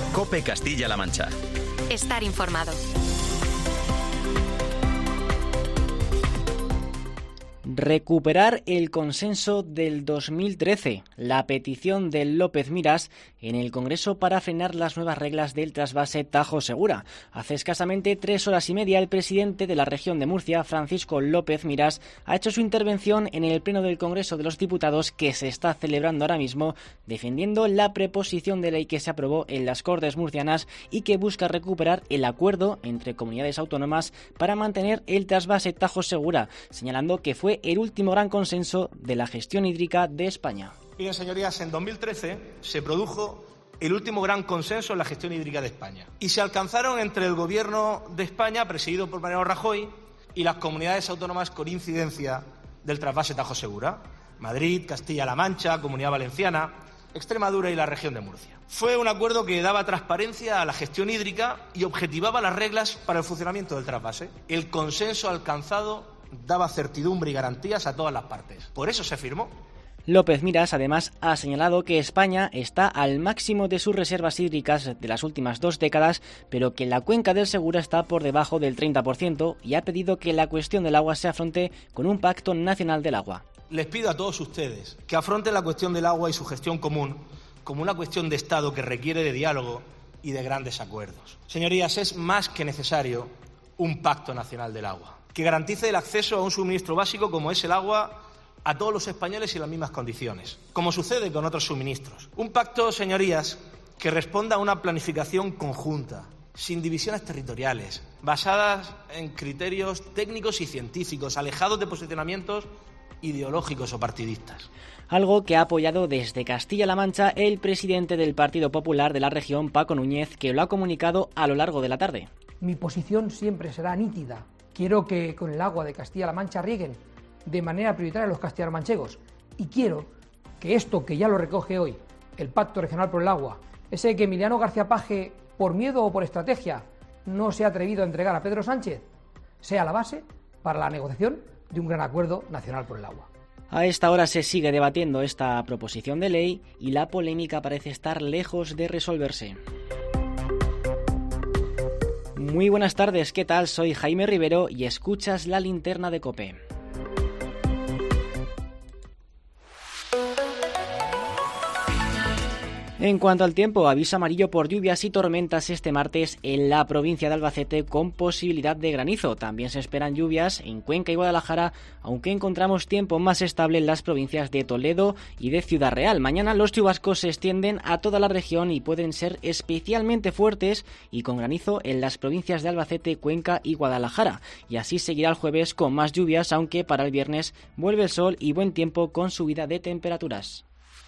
COPE Castilla-La Mancha. Estar informado. Recuperar el consenso del 2013, la petición de López Miras en el Congreso para frenar las nuevas reglas del trasvase Tajo Segura. Hace escasamente 3 horas y media, el presidente de la región de Murcia, Francisco López Miras, ha hecho su intervención en el Pleno del Congreso de los Diputados, que se está celebrando ahora mismo, defendiendo la preposición de ley que se aprobó en las Cortes murcianas y que busca recuperar el acuerdo entre comunidades autónomas para mantener el trasvase Tajo Segura, señalando que fue el último gran consenso de la gestión hídrica de España. Miren, señorías, en 2013 se produjo el último gran consenso en la gestión hídrica de España y se alcanzaron entre el Gobierno de España, presidido por Mariano Rajoy, y las comunidades autónomas con incidencia del trasvase Tajo Segura: Madrid, Castilla-La Mancha, Comunidad Valenciana, Extremadura y la región de Murcia. Fue un acuerdo que daba transparencia a la gestión hídrica y objetivaba las reglas para el funcionamiento del trasvase. El consenso alcanzado daba certidumbre y garantías a todas las partes. Por eso se firmó. López Miras, además, ha señalado que España está al máximo de sus reservas hídricas de las últimas 2 décadas, pero que la cuenca del Segura está por debajo del 30%, y ha pedido que la cuestión del agua se afronte con un pacto nacional del agua. Les pido a todos ustedes que afronten la cuestión del agua y su gestión común como una cuestión de Estado que requiere de diálogo y de grandes acuerdos. Señorías, es más que necesario un pacto nacional del agua que garantice el acceso a un suministro básico como es el agua a todos los españoles en las mismas condiciones, como sucede con otros suministros. Un pacto, señorías, que responda a una planificación conjunta, sin divisiones territoriales, basadas en criterios técnicos y científicos, alejados de posicionamientos ideológicos o partidistas. Algo que ha apoyado desde Castilla-La Mancha el presidente del Partido Popular de la región, Paco Núñez, que lo ha comunicado a lo largo de la tarde. Mi posición siempre será nítida. Quiero que con el agua de Castilla-La Mancha rieguen de manera prioritaria los castellano-manchegos, y quiero que esto que ya lo recoge hoy el Pacto Regional por el Agua, ese que Emiliano García Paje, por miedo o por estrategia, no se ha atrevido a entregar a Pedro Sánchez, sea la base para la negociación de un gran acuerdo nacional por el agua. A esta hora se sigue debatiendo esta proposición de ley y la polémica parece estar lejos de resolverse. Muy buenas tardes, ¿qué tal? Soy Jaime Rivero y escuchas La Linterna de COPE. En cuanto al tiempo, aviso amarillo por lluvias y tormentas este martes en la provincia de Albacete con posibilidad de granizo. También se esperan lluvias en Cuenca y Guadalajara, aunque encontramos tiempo más estable en las provincias de Toledo y de Ciudad Real. Mañana los chubascos se extienden a toda la región y pueden ser especialmente fuertes y con granizo en las provincias de Albacete, Cuenca y Guadalajara. Y así seguirá el jueves con más lluvias, aunque para el viernes vuelve el sol y buen tiempo con subida de temperaturas.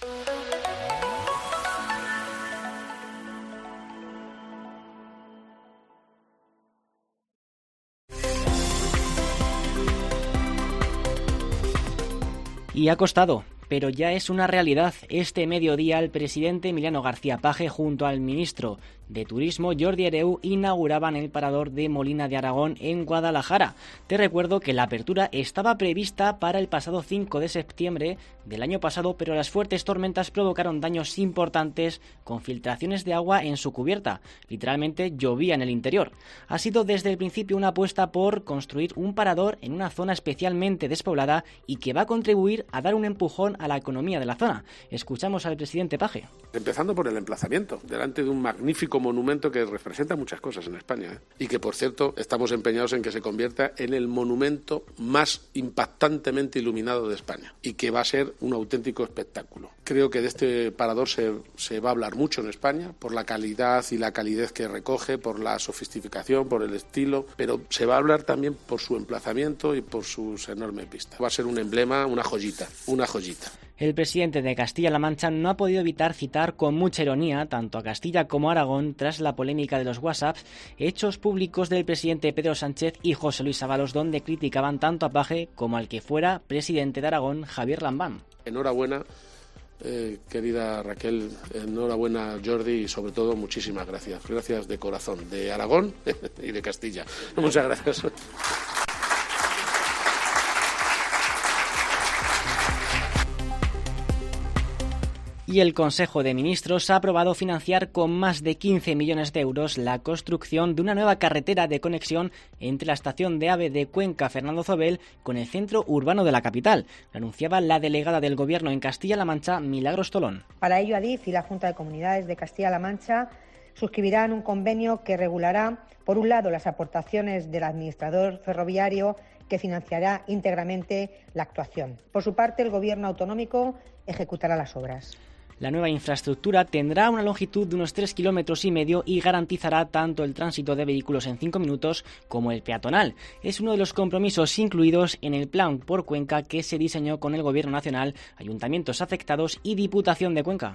Y ha costado, pero ya es una realidad. Este mediodía el presidente Emiliano García Paje junto al ministro de Turismo Jordi Hereu inauguraban el parador de Molina de Aragón en Guadalajara. Te recuerdo que la apertura estaba prevista para el pasado 5 de septiembre del año pasado, pero las fuertes tormentas provocaron daños importantes con filtraciones de agua en su cubierta. Literalmente llovía en el interior. Ha sido desde el principio una apuesta por construir un parador en una zona especialmente despoblada y que va a contribuir a dar un empujón a la economía de la zona. Escuchamos al presidente Paje. Empezando por el emplazamiento, delante de un magnífico monumento que representa muchas cosas en España, y que, por cierto, estamos empeñados en que se convierta en el monumento más impactantemente iluminado de España y que va a ser un auténtico espectáculo. Creo que de este parador se va a hablar mucho en España por la calidad y la calidez que recoge, por la sofisticación, por el estilo, pero se va a hablar también por su emplazamiento y por sus enormes vistas. Va a ser un emblema, una joyita, una joyita. El presidente de Castilla-La Mancha no ha podido evitar citar con mucha ironía tanto a Castilla como a Aragón tras la polémica de los WhatsApps hechos públicos del presidente Pedro Sánchez y José Luis Ábalos, donde criticaban tanto a Paje como al que fuera presidente de Aragón, Javier Lambán. Enhorabuena, querida Raquel, enhorabuena Jordi y sobre todo muchísimas gracias. Gracias de corazón, de Aragón y de Castilla. Muchas gracias. Y el Consejo de Ministros ha aprobado financiar con más de 15 millones de euros la construcción de una nueva carretera de conexión entre la estación de AVE de Cuenca Fernando Zobel con el centro urbano de la capital. Lo anunciaba la delegada del Gobierno en Castilla-La Mancha, Milagros Tolón. Para ello, Adif y la Junta de Comunidades de Castilla-La Mancha suscribirán un convenio que regulará, por un lado, las aportaciones del administrador ferroviario que financiará íntegramente la actuación. Por su parte, el Gobierno autonómico ejecutará las obras. La nueva infraestructura tendrá una longitud de unos 3,5 kilómetros y garantizará tanto el tránsito de vehículos en 5 minutos como el peatonal. Es uno de los compromisos incluidos en el Plan por Cuenca que se diseñó con el Gobierno Nacional, ayuntamientos afectados y Diputación de Cuenca.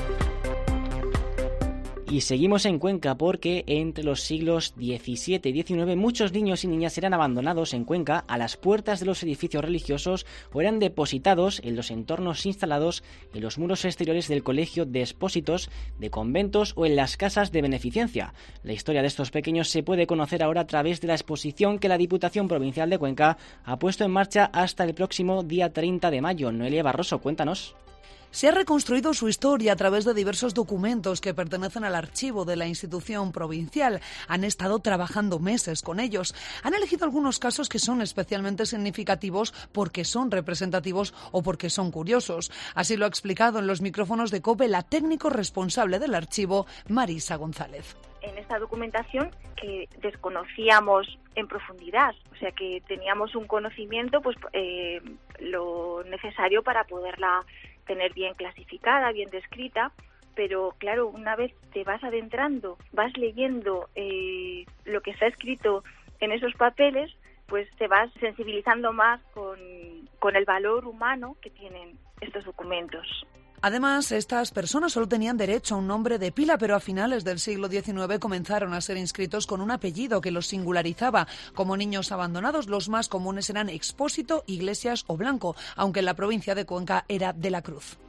Y seguimos en Cuenca porque entre los siglos XVII y XIX muchos niños y niñas eran abandonados en Cuenca a las puertas de los edificios religiosos o eran depositados en los entornos instalados en los muros exteriores del colegio de expósitos, de conventos o en las casas de beneficencia. La historia de estos pequeños se puede conocer ahora a través de la exposición que la Diputación Provincial de Cuenca ha puesto en marcha hasta el próximo día 30 de mayo. Noelia Barroso, cuéntanos. Se ha reconstruido su historia a través de diversos documentos que pertenecen al archivo de la institución provincial. Han estado trabajando meses con ellos. Han elegido algunos casos que son especialmente significativos porque son representativos o porque son curiosos. Así lo ha explicado en los micrófonos de COPE la técnico responsable del archivo, Marisa González. En esta documentación que desconocíamos en profundidad, o sea que teníamos un conocimiento lo necesario para poderla tener bien clasificada, bien descrita, pero claro, una vez te vas adentrando, vas leyendo lo que está escrito en esos papeles, pues te vas sensibilizando más con el valor humano que tienen estos documentos. Además, estas personas solo tenían derecho a un nombre de pila, pero a finales del siglo XIX comenzaron a ser inscritos con un apellido que los singularizaba. Como niños abandonados, los más comunes eran Expósito, Iglesias o Blanco, aunque en la provincia de Cuenca era de la Cruz.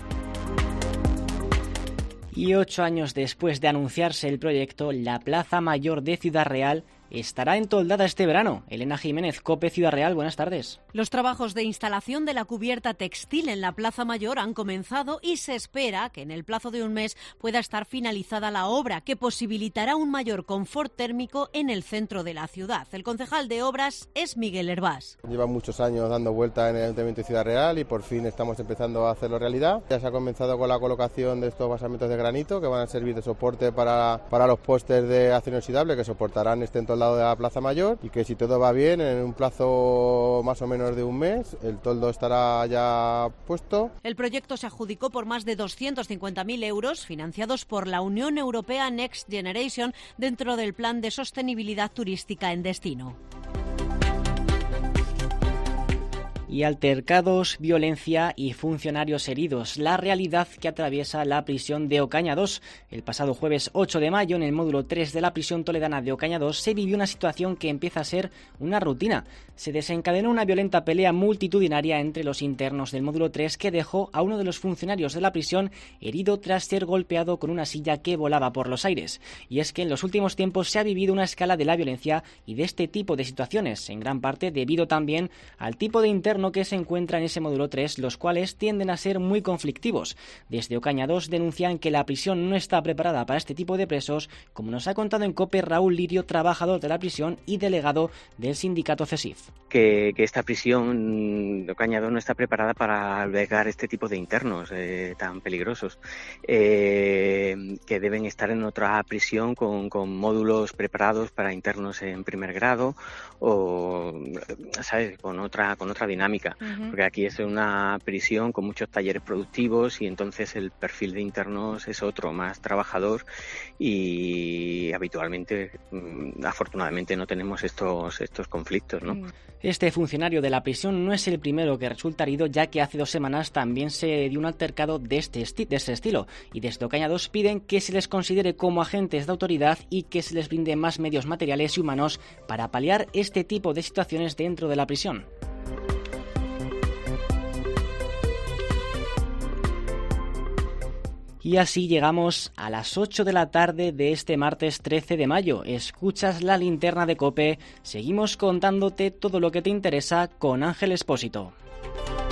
Y 8 años después de anunciarse el proyecto, la Plaza Mayor de Ciudad Real estará entoldada este verano. Elena Jiménez, COPE Ciudad Real, buenas tardes. Los trabajos de instalación de la cubierta textil en la Plaza Mayor han comenzado y se espera que en el plazo de un mes pueda estar finalizada la obra, que posibilitará un mayor confort térmico en el centro de la ciudad. El concejal de Obras es Miguel Hervás. Lleva muchos años dando vuelta en el Ayuntamiento de Ciudad Real y por fin estamos empezando a hacerlo realidad. Ya se ha comenzado con la colocación de estos basamentos de granito que van a servir de soporte para los postes de acero inoxidable que soportarán este entoldado de la Plaza Mayor y que si todo va bien en un plazo más o menos de un mes el toldo estará ya puesto. El proyecto se adjudicó por más de 250.000 euros financiados por la Unión Europea Next Generation dentro del Plan de Sostenibilidad Turística en Destino. Y altercados, violencia y funcionarios heridos. La realidad que atraviesa la prisión de Ocaña 2. El pasado jueves 8 de mayo, en el módulo 3 de la prisión toledana de Ocaña 2, se vivió una situación que empieza a ser una rutina. Se desencadenó una violenta pelea multitudinaria entre los internos del módulo 3 que dejó a uno de los funcionarios de la prisión herido tras ser golpeado con una silla que volaba por los aires. Y es que en los últimos tiempos se ha vivido una escala de la violencia y de este tipo de situaciones, en gran parte debido también al tipo de interno que se encuentra en ese módulo 3, los cuales tienden a ser muy conflictivos. Desde Ocaña 2 denuncian que la prisión no está preparada para este tipo de presos, como nos ha contado en COPE Raúl Lirio, trabajador de la prisión y delegado del sindicato CESIF. Que esta prisión de Ocaña 2 no está preparada para albergar este tipo de internos tan peligrosos, que deben estar en otra prisión con módulos preparados para internos en primer grado o, ¿sabes?, con otra dinámica. Porque aquí es una prisión con muchos talleres productivos y entonces el perfil de internos es otro, más trabajador, y habitualmente, afortunadamente, no tenemos estos conflictos, ¿no? Este funcionario de la prisión no es el primero que resulta herido, ya que hace 2 semanas también se dio un altercado de este estilo, y desde Ocaña 2 piden que se les considere como agentes de autoridad y que se les brinde más medios materiales y humanos para paliar este tipo de situaciones dentro de la prisión. Y así llegamos a las 8 de la tarde de este martes 13 de mayo. Escuchas la linterna de COPE. Seguimos contándote todo lo que te interesa con Ángel Expósito.